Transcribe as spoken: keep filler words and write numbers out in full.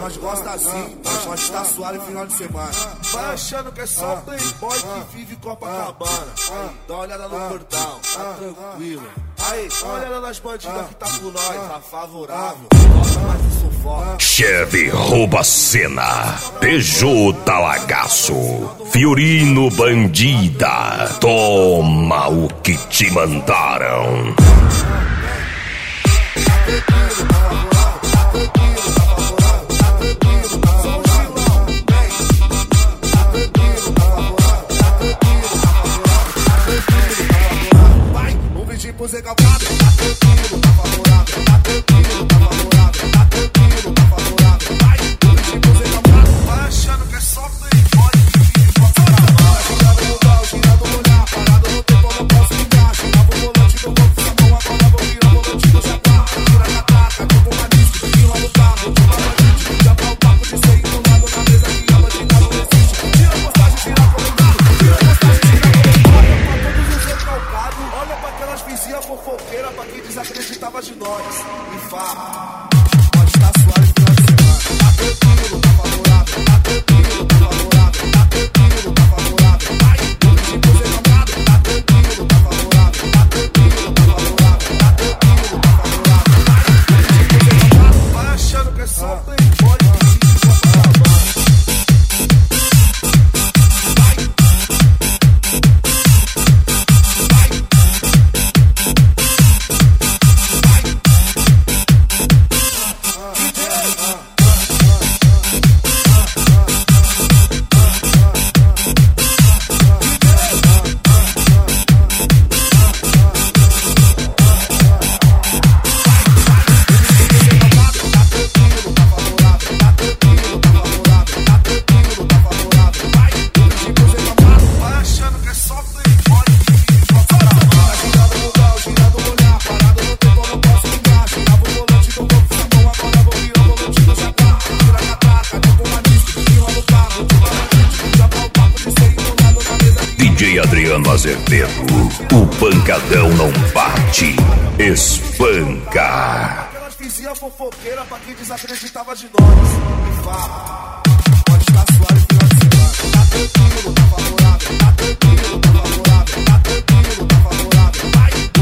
nós gosta assim, nós gosta de estar suave final de semana. Vai achando que é só playboy que vive Copacabana. Dá uma olhada no portão, tá tranquilo. Aí, dá uma olhada nas bandidas que tá com nós, tá favorável. Gosta mais do sufoco. Cheve rouba cena, T J Talagaço, Fiorino Bandida, toma o que te mandaram. Pro Zé Calcado, tá tranquilo, tá favorável, tá tranquilo, tá favorável, tá tranquilo, tá favorável. Vai, vem pro Zé Calcado, vai achando que é só playboy que vive Copacabana. Girando no dal, girando no olhar, parado no tempo, eu não posso ligar. Girava o volante do corpo, essa mão agora vou virar o volante do Japá. Tira a catraca, tipo uma disco, vira no carro, de uma bandite. Já pra o papo de ser enrolado na mesa que a bandida não existe. Tira a postagem, tira a comentário, tira a postagem, tira a comentário. Pra todos os recalcados, olha pra aquelas vizinha fofoqueira, pra quem desacreditava de nós. E fala, pode estar suave final de semana. Tá tranquilo, tá favorável, tá tranquilo, tá favorável, tá tranquilo, tá favorável. Vai, vem pro Zé Calcado, tá tranquilo, tá favorável, tá tranquilo, tá favorável, tá tranquilo, tá favorável. Vai, vem pro Zé Calcado, vai achando que é só playboy que vive Copacabana. D J Adriano Azevedo, o pancadão não bate, espanca. Aquelas vizinhas fofoqueiras pra quem desacreditava de nós. E fala, pode estar suave final de semana. Tá tranquilo, tá favorável, tá tranquilo, tá favorável, tá tranquilo, tá favorável. Vai,